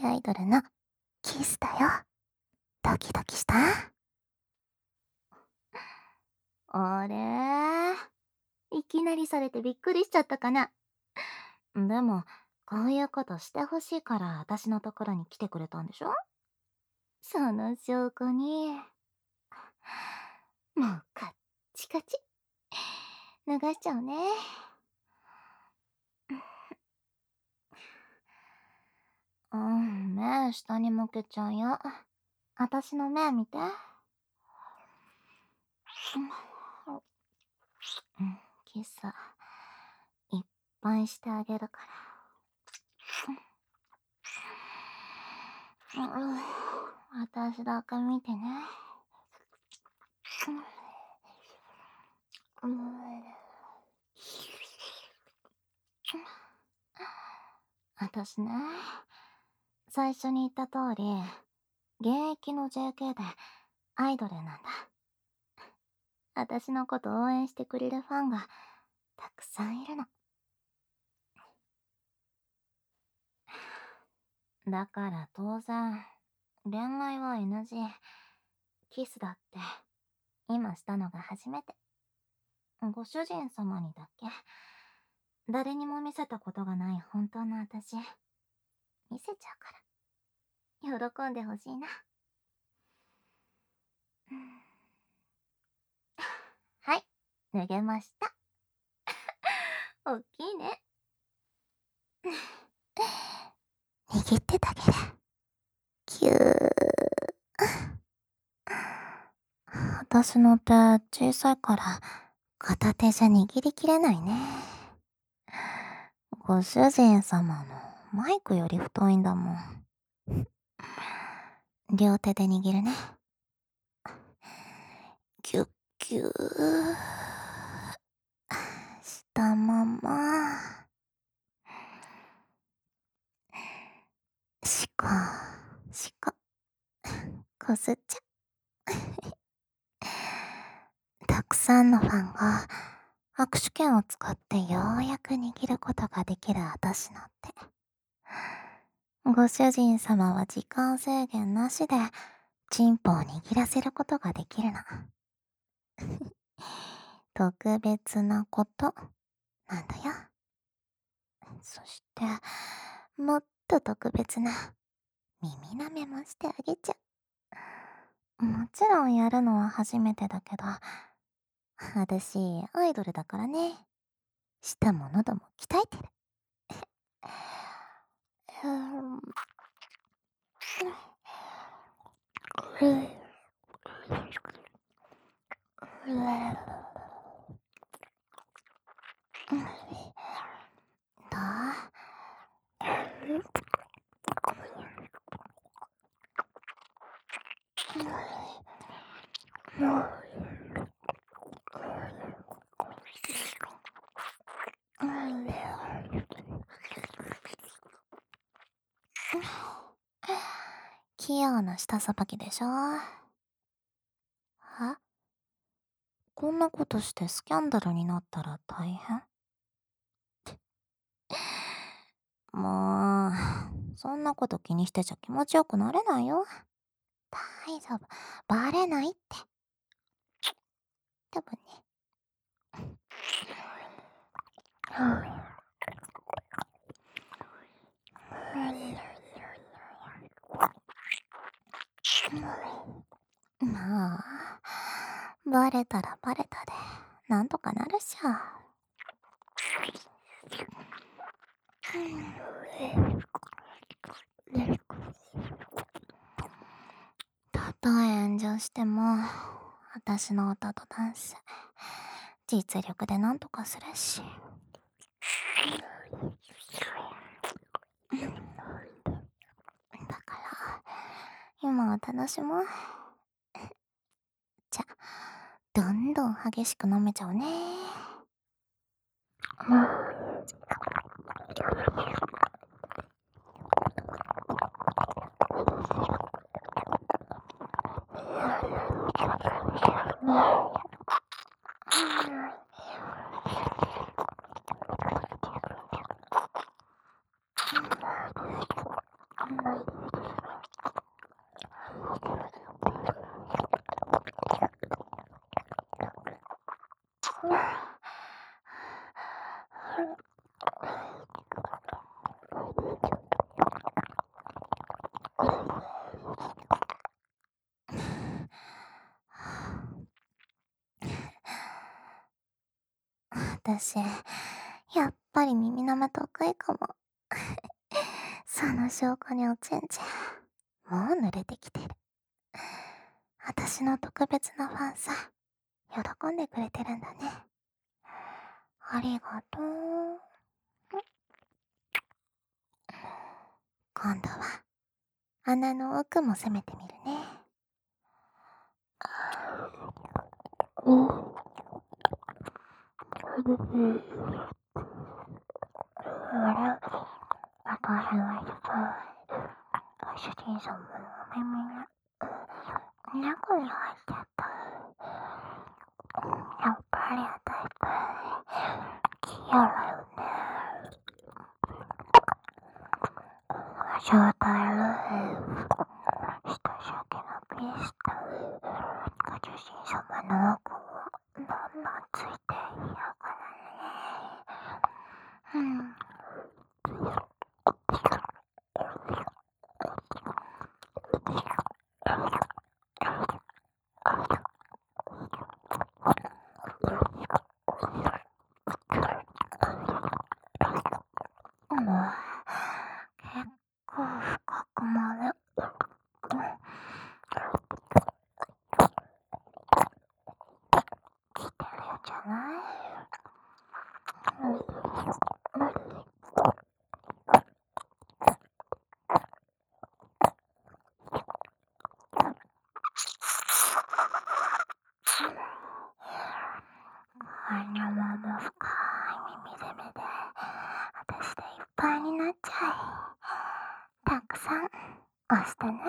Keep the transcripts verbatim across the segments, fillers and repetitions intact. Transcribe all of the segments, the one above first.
アイドルのキスだよ。ドキドキした？あれ、いきなりされてびっくりしちゃったかな。でも、こういうことしてほしいから私のところに来てくれたんでしょ？その証拠に、もうカッチカチ。脱がしちゃうね。うん、目下に向けちゃうよ。私の目見て。うん、キスいっぱいしてあげるから。うん、私だけ見てね。うん、私ね、最初に言った通り、現役の ジェーケー でアイドルなんだ。私のこと応援してくれるファンがたくさんいるの。だから当然、恋愛は エヌジー。キスだって、今したのが初めて。ご主人様にだけ、誰にも見せたことがない本当の私、見せちゃうから、喜んでほしいな。はい、脱げました。おっきいね。握ってたげる。キュー。私の手小さいから片手じゃ握りきれないね。ご主人様のマイクより太いんだもん。両手で握るね。キュッキューしたまま。しこしここすっちゃ。たくさんのファンが握手券を使ってようやく握ることができる私の手。ご主人様は時間制限なしでチンポを握らせることができるの。特別なことなんだよ。そして、もっと特別な耳舐めもしてあげちゃう。もちろんやるのは初めてだけど、私、アイドルだからね。舌も喉も鍛えてる。どう？器用な舌さばきでしょ。は？こんなことしてスキャンダルになったら大変？もう、そんなこと気にしてちゃ気持ちよくなれないよ。大丈夫。バレないって。多分ね。まあ、バレたらバレたで、なんとかなるっしょ。たとえ炎上しても、私の歌とダンス、実力でなんとかするし。だから、今は楽しもう。じゃ、どんどん激しく飲めちゃうね。 私、やっぱり耳舐め得意かも。その証拠におちんちん、もう濡れてきてる。私の特別なファンさ、喜んでくれてるんだね。ありがとう。今度は、穴の奥も攻めてみるね。うん。あれ、私がさ、ご主人様のお耳に中に入っちゃった。やっぱり私、器用だよね。正体ルー、下鮭のピスタ、ご主人様の奥をどんどんついていようかなね。うん。もう、結構深くまで、来てるんじゃない？うん。あのまま深い耳攻めで、私でいっぱいになっちゃい。たくさん押してね。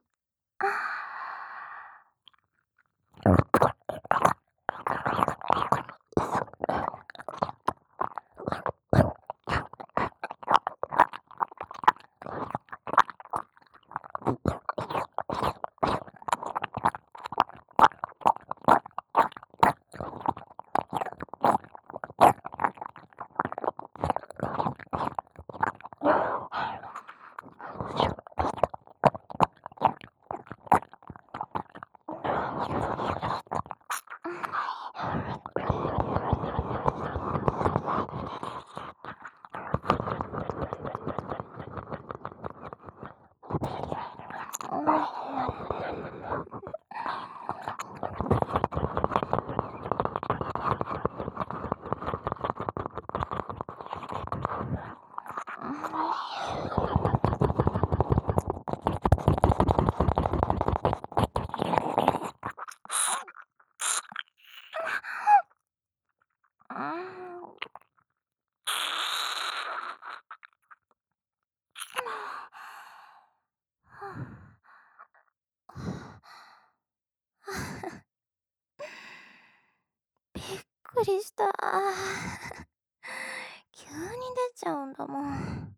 びっくりした。急に出ちゃうんだもん。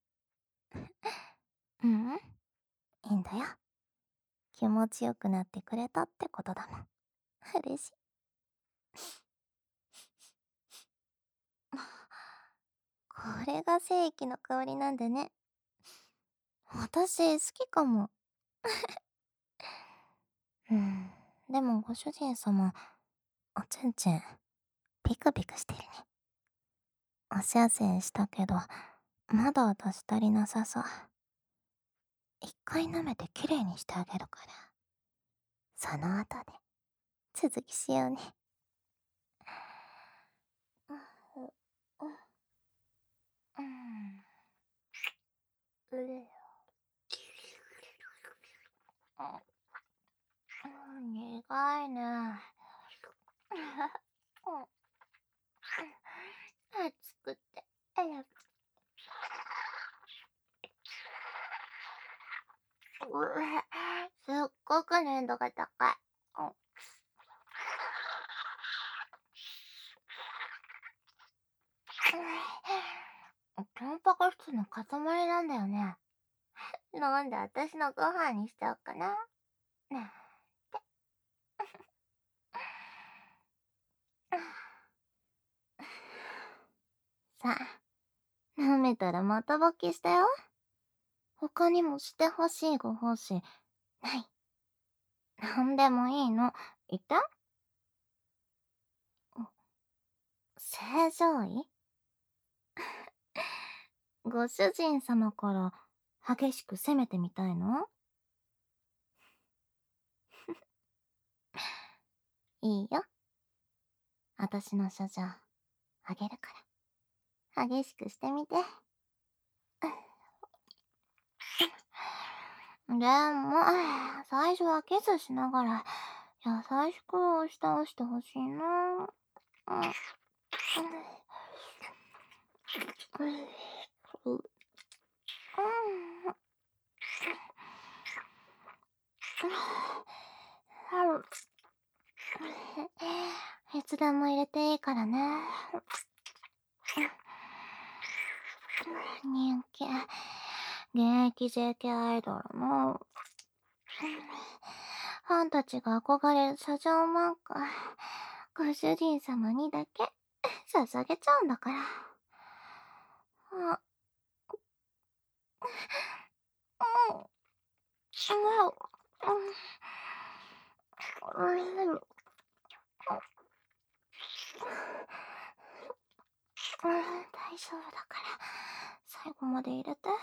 うん、いいんだよ。気持ちよくなってくれたってことだもん。嬉しい。これが正規の香りなんだね。私好きかも。うん。でもご主人様、おちんちん、ピクピクしてるね。おしゃせしたけど、まだ私足りなさそう。一回舐めてきれいにしてあげるから。その後で、続きしようね。うん。うれ。苦いね。熱くて。すっごく粘度が高い。タンパク質の塊なんだよね。なんで私のご飯にしちゃおうかな。ねさあ、舐めたらまた勃起したよ。他にもしてほしいご奉仕、ない？なんでもいいの。言って。 正常位？ご主人様から激しく攻めてみたいの？いいよ。あたしの処女、あげるから。激しくしてみて。でも、最初はキスしながら、優しく押し倒してほしいな。うん。いつでも入れていいからね。人気、現役 ジェーケー アイドルの、ファンたちが憧れる車上漫画、ご主人様にだけ捧げちゃうんだから。あ、うん、うん、うん、大丈夫だから、最後まで入れて。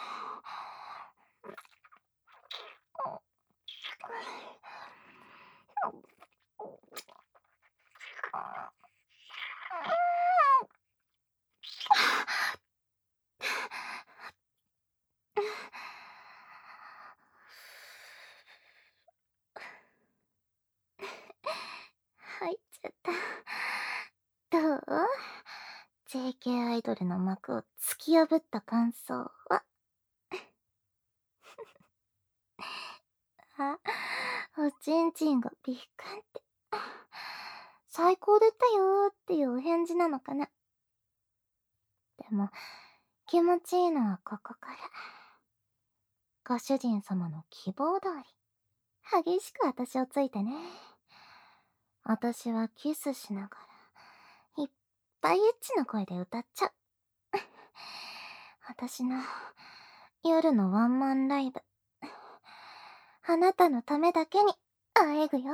入っちゃった。どう？ ジェーケー アイドルの幕を突き破った感想は？あ、おちんちんがビッカンって。最高だったよーっていうお返事なのかな。でも、気持ちいいのはここから。ご主人様の希望通り、激しく私をついてね。私はキスしながら、いっぱいエッチな声で歌っちゃう。私の夜のワンマンライブ。あなたのためだけにあえぐよ。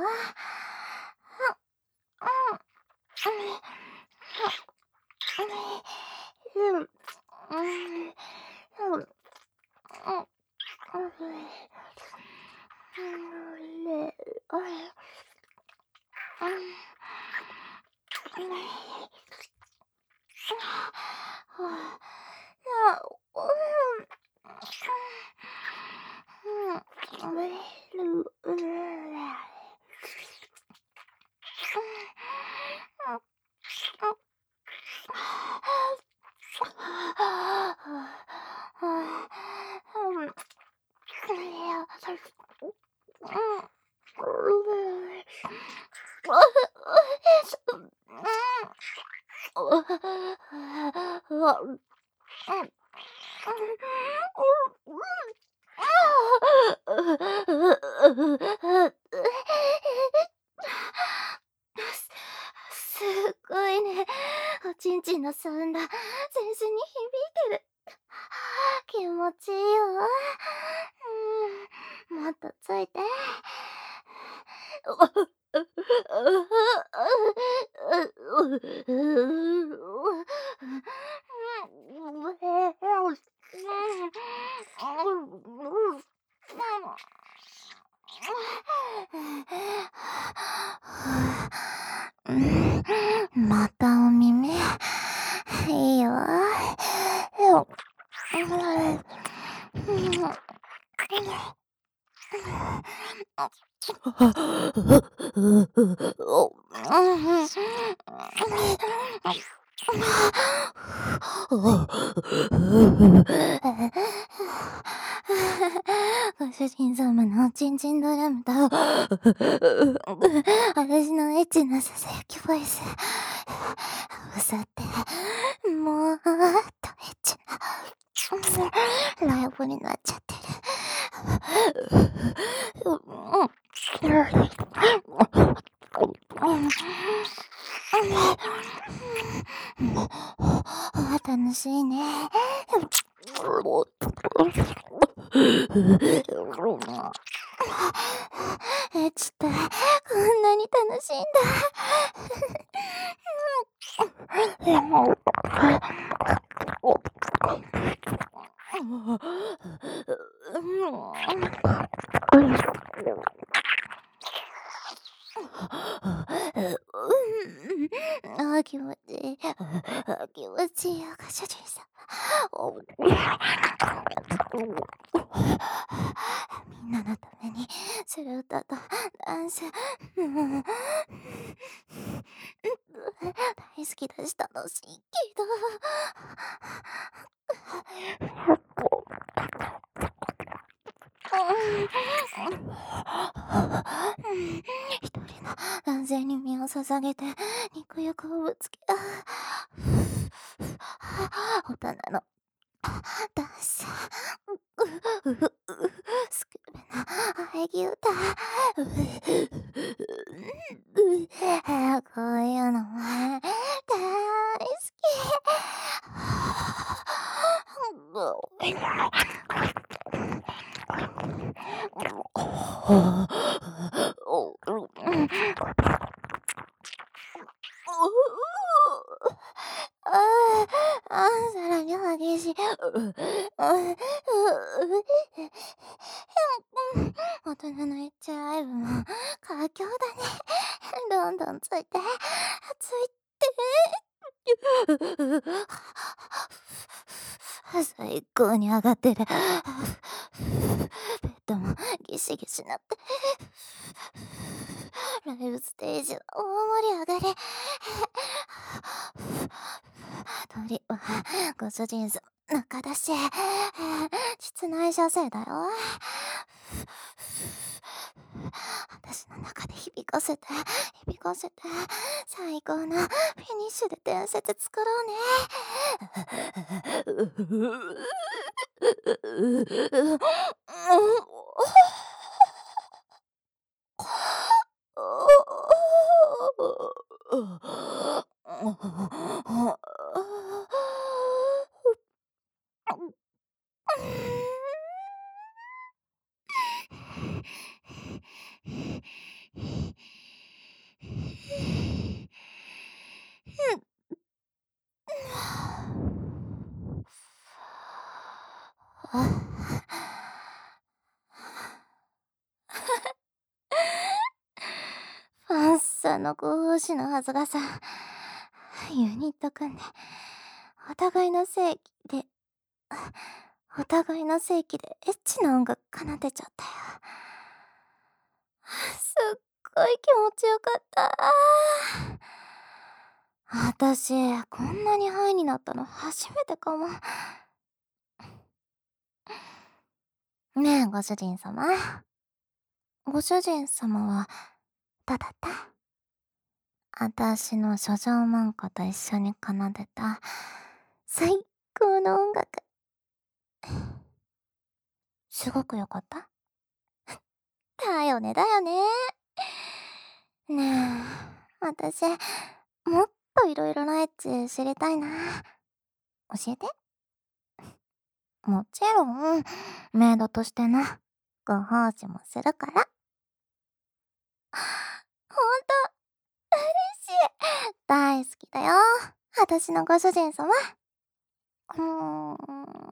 す、すごいね。おちんちんのサウンド、全身に響いてる。気持ちいいよ。うん、もっとついて。またお耳。いいよ。ご主人様のおちんちんドラムと、私のエッチなささやきボイス、合わさって、もっとエッチな、ライブになっちゃってる。楽しいね。エッチってこんなに楽しいんだ。 あ、気持ちいい。あ、気持ちいいよ、ご主人様。おみんなのためにする歌とダンス、うん大好きだし楽しいけど。一人の男性に身を捧げて肉欲をぶつけ、大人のダンス、スクールの喘ぎ歌、こういうのも大好き。ああ、ああ、さらに激しい。大人のエッチライブも佳境だね。どんどんついて、ついて。最高に上がってる。ベッドもギシギシなって。ライブステージは大盛り上がり。鳥はご主人様中だし、室内射精だよ。私の中で響かせて響かせて、最高のフィニッシュで伝説作ろうね。ファンサのご奉仕のはずがさ、ユニット組んで、お互いの正規で、お互いの正規でエッチな音楽奏でちゃったよ。すっごい気持ちよかった。私、こんなにハイになったの初めてかも。ねえ、ご主人様。ご主人様は、どうだった？私の書状文庫と一緒に奏でた、最高の音楽。すごく良かった？だよねだよね。ねえ、私、もっといろいろなエッチ知りたいな。教えて。もちろん、メイドとしてのご奉仕もするから。ほんと、嬉しい。大好きだよ。私のご主人様。うーん。